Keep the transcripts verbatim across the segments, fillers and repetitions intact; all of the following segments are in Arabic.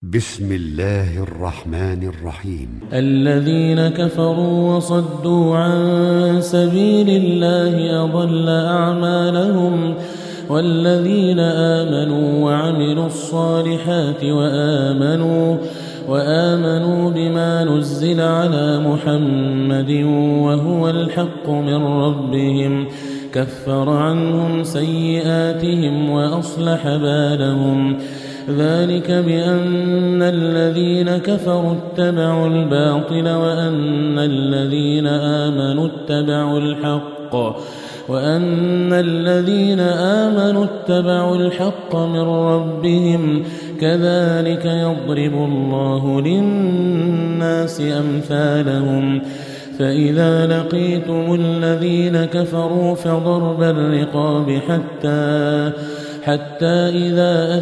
بسم الله الرحمن الرحيم. الذين كفروا وصدوا عن سبيل الله أضل أعمالهم، والذين آمنوا وعملوا الصالحات وآمنوا وآمنوا بما نزل على محمد وهو الحق من ربهم كفر عنهم سيئاتهم وأصلح بالهم. ذلك بأن الذين كفروا اتبعوا الباطل وأن الذين آمنوا اتبعوا الحق وأن الذين آمنوا اتبعوا الحق من ربهم كذلك يضرب الله للناس أمثالهم. فإذا لقيتم الذين كفروا فضرب الرقاب حتى حتى إذا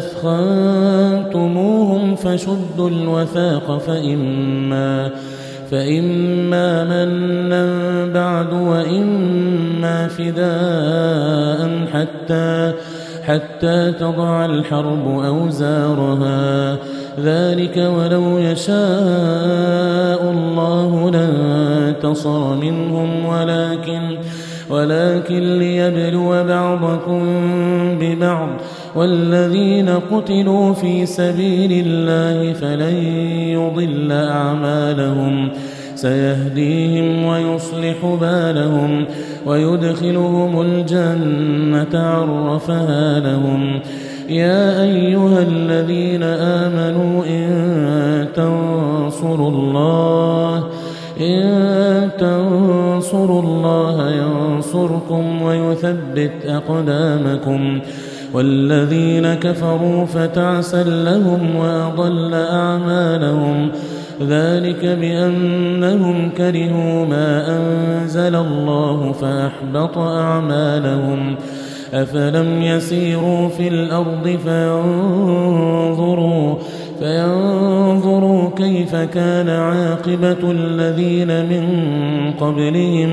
أثخنتموهم فشدوا الوثاق فإما فإما منا بعد وإما فداء حتى حتى تضع الحرب أوزارها. ذلك ولو يشاء الله لانتصر منهم ولكن ولكن ليبلو بعضكم ببعض. والذين قتلوا في سبيل الله فلن يضل أعمالهم سيهديهم ويصلح بالهم ويدخلهم الجنة عرفها لهم. يا أيها الذين آمنوا إن تنصروا الله إن تنصروا الله ينصركم ويثبت أقدامكم. والذين كفروا فتعسا لهم وأضل أعمالهم. ذلك بأنهم كرهوا ما أنزل الله فأحبط أعمالهم. أفلم يسيروا في الأرض فينظروا فينظروا كيف كان عاقبة الذين من قبلهم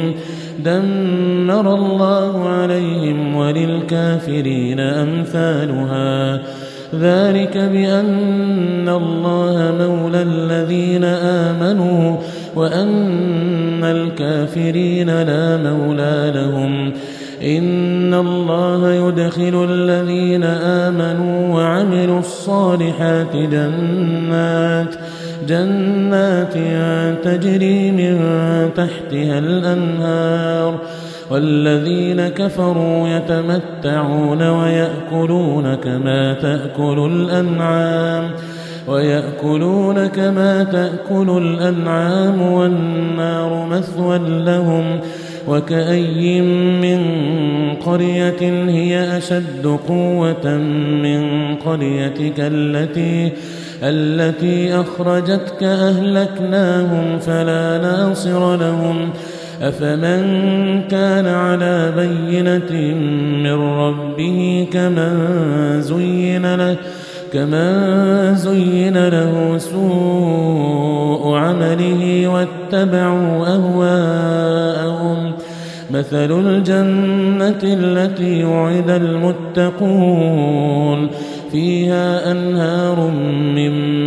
دمر الله عليهم وللكافرين أمثالها. ذلك بأن الله مولى الذين آمنوا وأن الكافرين لا مولى لهم. إن الله يدخل الذين آمنوا وعملوا الصالحات جنات جنات تجري من تحتها الأنهار. والذين كفروا يتمتعون ويأكلون كما تأكل الأنعام ويأكلون كما تأكل الأنعام والنار مثوى لهم. وكأي من قرية هي أشد قوة من قريتك التي التي أخرجتك أهلكناهم فلا ناصر لهم. أفمن كان على بينة من ربه كمن زين له كمن زين له سوء عمله واتبعوا أهواءهم. مثل الجنة التي وعد المتقون فيها أنهار من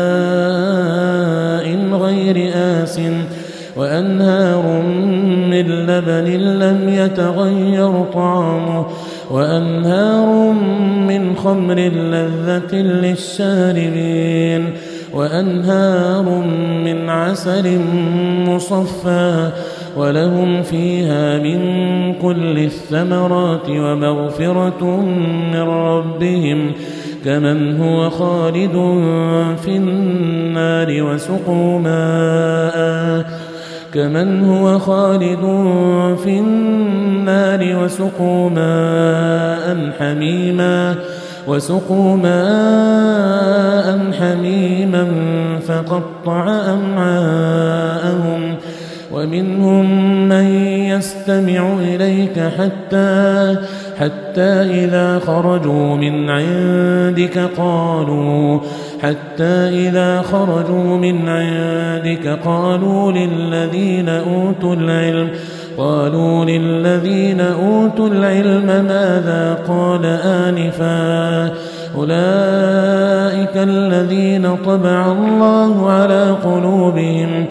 ماء غير آسٍ وأنهار من لبن لم يتغير طعمه وأنهار من خمر لذة للشاربين وأنهار من عسل مصفى ولهم فيها من كل الثمرات ومغفرة من ربهم كمن هو خالد في النار وسقوا ماء كمن هو خالد في النار وسقوا ماء حميما وسقوا ماء حميما فقطع أمعاءهم. ومنهم من يستمع إليك حتى حتى إذا خرجوا من عندك قالوا حتى إذا خرجوا من عندك قالوا للذين أوتوا العلم قالوا للذين أوتوا العلم ماذا قال آنفا أولئك الذين طبع الله على قلوبهم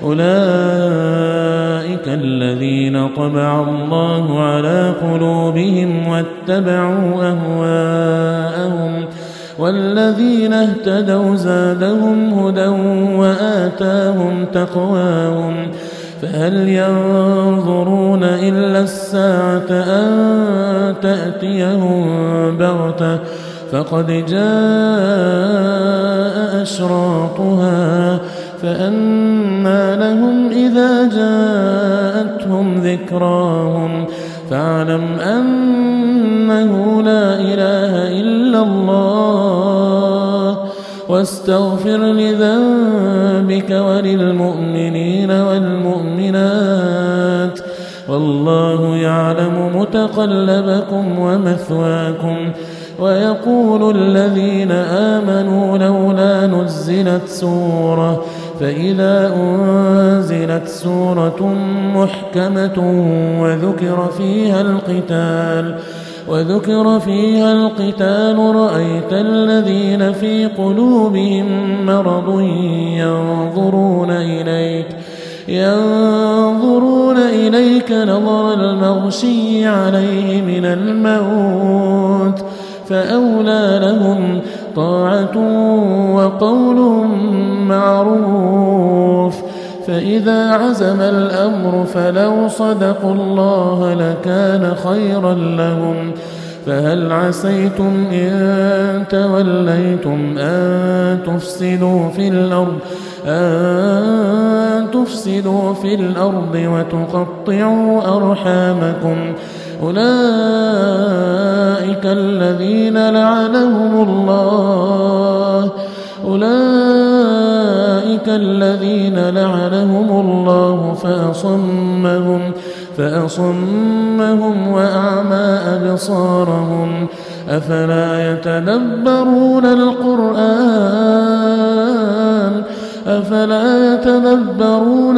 أولئك الذين طبع الله على قلوبهم واتبعوا أهواءهم والذين اهتدوا زادهم هدى وآتاهم تقواهم فهل ينظرون إلا الساعة أن تأتيهم بغتة فقد جاء أشراطها فأنى لهم إذا جاءتهم ذكراهم فاعلم أنه لا إله إلا الله واستغفر لذنبك وللمؤمنين والمؤمنات والله يعلم متقلبكم ومثواكم ويقول الذين آمنوا لولا نزلت سورة فإذا أنزلت سورة محكمة وذكر فيها القتال وذكر فيها القتال رأيت الذين في قلوبهم مرض ينظرون إليك ينظرون إليك نظر المغشي عليه من الموت فأولى لهم طاعة وقول معروف فإذا عزم الأمر فلو صدقوا الله لكان خيرا لهم فهل عسيتم إن توليتم أن تفسدوا في الأرض أن تفسدوا في الأرض وتقطعوا أرحامكم أولئك الذين لعنهم الله أولئك الذين لعنهم الله فأصمهم فأصمهم وأعمى أبصارهم أفلا يتدبرون القرآن أفلا يتدبرون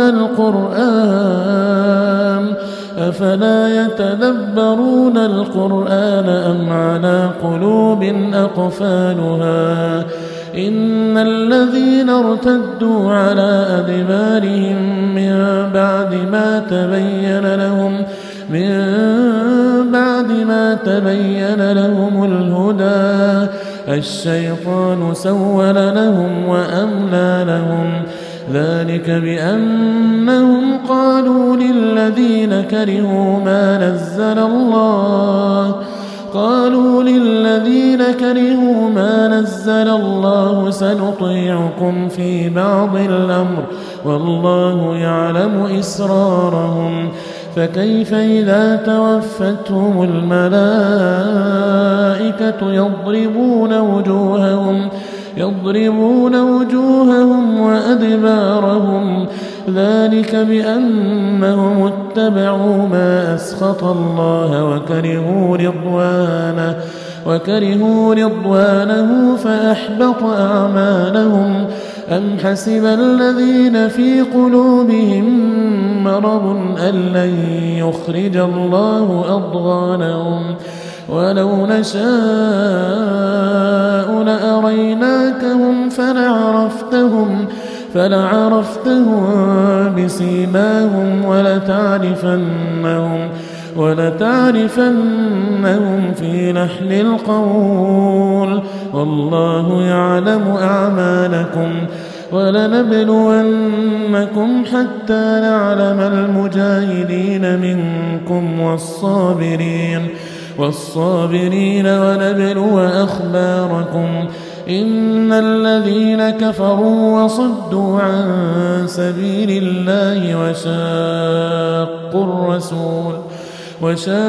القرآن أفلا يتدبرون القرآن أم على قلوب أقفالها إن الذين ارتدوا على أدبارهم من بعد ما تبين لهم من بعد ما تبين لهم الهدى الشيطان سول لهم وأملى لهم ذلك بأنهم قالوا للذين كرهوا ما نزل الله قالوا للذين كرهوا ما نزل الله سنطيعكم في بعض الأمر والله يعلم إسرارهم فكيف إذا توفتهم الملائكة يضربون وجوههم يضربون وجوههم وأدبارهم ذلك بأنهم اتبعوا ما أسخط الله وكرهوا رضوانه وكرهوا رضوانه فأحبط أعمالهم أم حسب الذين في قلوبهم مرض أن لن يخرج الله أضغانهم ولو نشاء لأريناكهم فلعرفتهم فلعرفتهم بسيماهم ولتعرفنهم ولتعرفنهم في لحن القول والله يعلم أعمالكم ولنبلونكم حتى نعلم المجاهدين منكم والصابرين والصابرين ونبلو أخباركم إن الذين كفروا وصدوا عن سبيل الله وشاقوا الرسول وشاقوا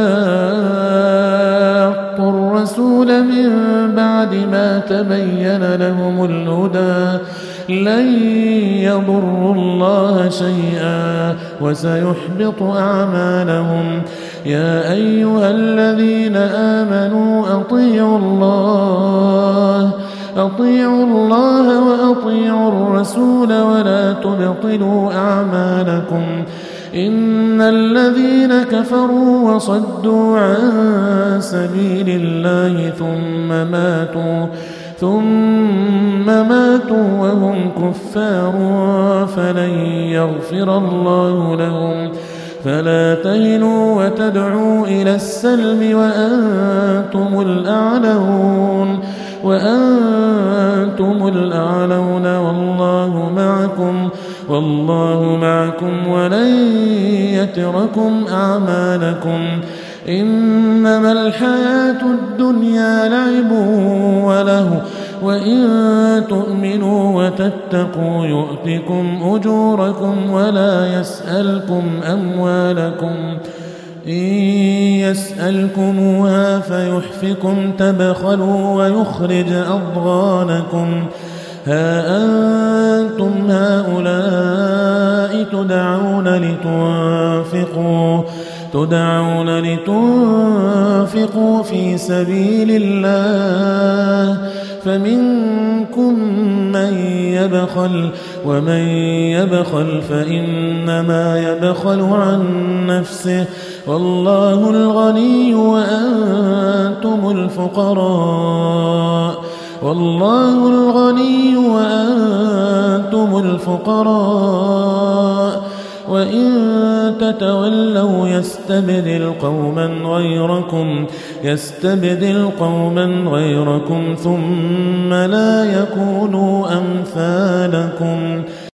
الرسول من بعد ما تبين لهم الهدى لن يضروا الله شيئا وسيحبط أعمالهم يا أيها الذين آمنوا أطيعوا الله أطيعوا الله وأطيعوا الرسول ولا تبطلوا أعمالكم إن الذين كفروا وصدوا عن سبيل الله ثم ماتوا ثم ماتوا وهم كفار فلن يغفر الله لهم فلا تهنوا وتدعوا إلى السلم وأنتم الأعلون وأنتم الأعلون والله معكم والله معكم ولن يتركم أعمالكم إنما الحياة الدنيا لعب وله وإن تؤمنوا وتتقوا يؤتكم أجوركم ولا يسألكم أموالكم إن يسألكموها فيحفكم تبخلوا ويخرج أضغانكم ها أنتم هؤلاء تدعون لتنفقوا تدعون لتنفقوا في سبيل الله فمنكم من يبخل ومن يبخل فإنما يبخل عن نفسه والله الغني وأنتم الفقراء والله الغني وأنتم الفقراء وإن تتولوا يستبدل قوما غيركم يستبدل قوما غيركم ثم لا يكونوا أمثالكم